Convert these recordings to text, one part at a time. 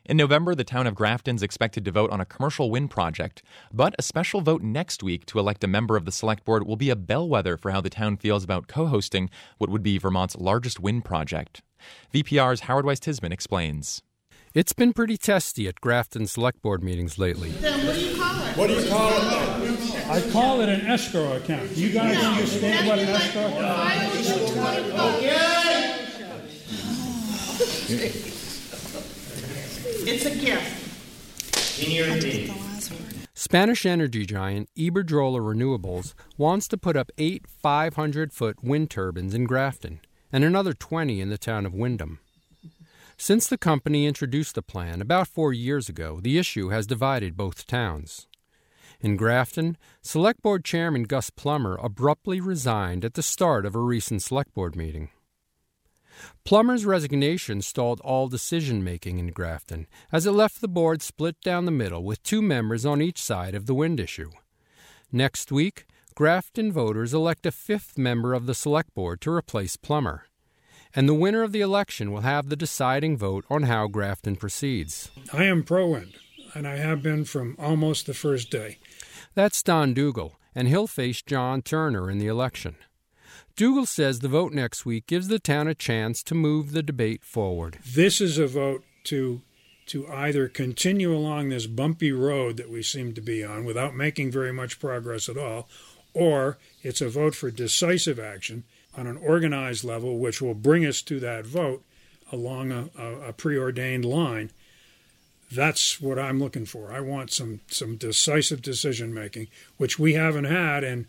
In November, the town of Grafton's expected to vote on a commercial wind project, but a special vote next week to elect a member of the select board will be a bellwether for how the town feels about co-hosting what would be Vermont's largest wind project. VPR's Howard Weiss-Tisman explains. It's been pretty testy at Grafton select board meetings lately. Then what do you call it? What do you call it? I call it an escrow account. You guys understand what an escrow account is? It's a gift. In your deed. Spanish energy giant Iberdrola Renewables wants to put up 8 500-foot wind turbines in Grafton and another 20 in the town of Windham. Since the company introduced the plan about 4 years ago, the issue has divided both towns. In Grafton, Select Board Chairman Gus Plummer abruptly resigned at the start of a recent Select Board meeting. Plummer's resignation stalled all decision-making in Grafton, as it left the board split down the middle with 2 members on each side of the wind issue. Next week, Grafton voters elect a 5th member of the Select Board to replace Plummer, and the winner of the election will have the deciding vote on how Grafton proceeds. I am pro-wind, and I have been from almost the first day. That's Don Dougal, and he'll face John Turner in the election. Dougal says the vote next week gives the town a chance to move the debate forward. This is a vote to either continue along this bumpy road that we seem to be on without making very much progress at all, or it's a vote for decisive action on an organized level which will bring us to that vote along a preordained line. That's what I'm looking for. I want some decisive decision-making, which we haven't had in,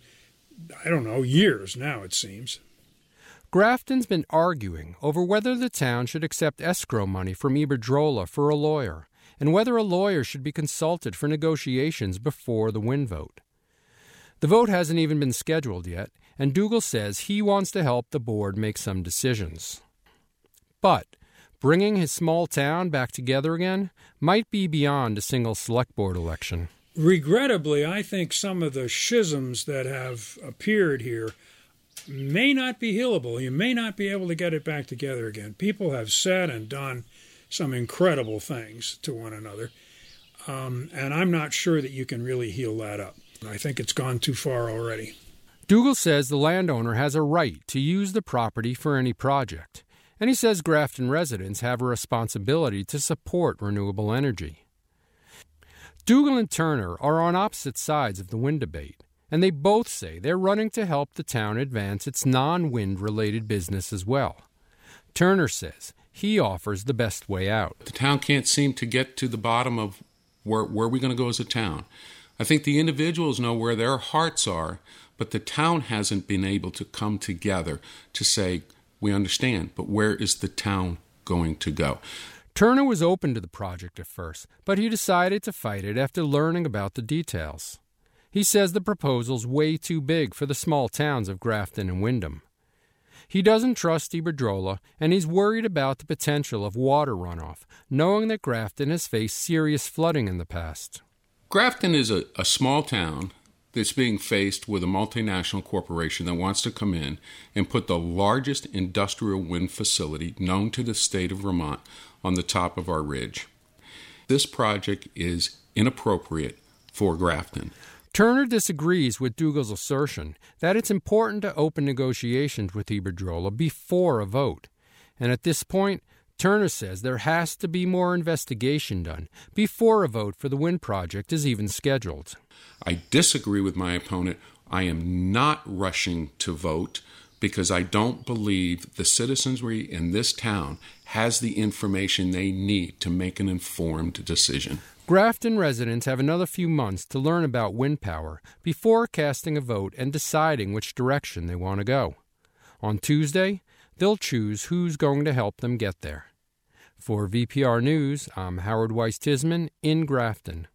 years now, it seems. Grafton's been arguing over whether the town should accept escrow money from Iberdrola for a lawyer, and whether a lawyer should be consulted for negotiations before the wind vote. The vote hasn't even been scheduled yet, and Dougal says he wants to help the board make some decisions. But bringing his small town back together again might be beyond a single select board election. Regrettably, I think some of the schisms that have appeared here may not be healable. You may not be able to get it back together again. People have said and done some incredible things to one another, and I'm not sure that you can really heal that up. I think it's gone too far already. Dougal says the landowner has a right to use the property for any project, and he says Grafton residents have a responsibility to support renewable energy. Dougal and Turner are on opposite sides of the wind debate, and they both say they're running to help the town advance its non-wind related business as well. Turner says he offers the best way out. The town can't seem to get to the bottom of where we're going to go as a town. I think the individuals know where their hearts are, but the town hasn't been able to come together to say, we understand, but where is the town going to go? Turner was open to the project at first, but he decided to fight it after learning about the details. He says the proposal's way too big for the small towns of Grafton and Windham. He doesn't trust Iberdrola, and he's worried about the potential of water runoff, knowing that Grafton has faced serious flooding in the past. Grafton is a small town that's being faced with a multinational corporation that wants to come in and put the largest industrial wind facility known to the state of Vermont on the top of our ridge. This project is inappropriate for Grafton. Turner disagrees with Dougal's assertion that it's important to open negotiations with Iberdrola before a vote, and at this point, Turner says there has to be more investigation done before a vote for the wind project is even scheduled. I disagree with my opponent. I am not rushing to vote because I don't believe the citizenry in this town has the information they need to make an informed decision. Grafton residents have another few months to learn about wind power before casting a vote and deciding which direction they want to go. On Tuesday, they'll choose who's going to help them get there. For VPR News, I'm Howard Weiss-Tisman in Grafton.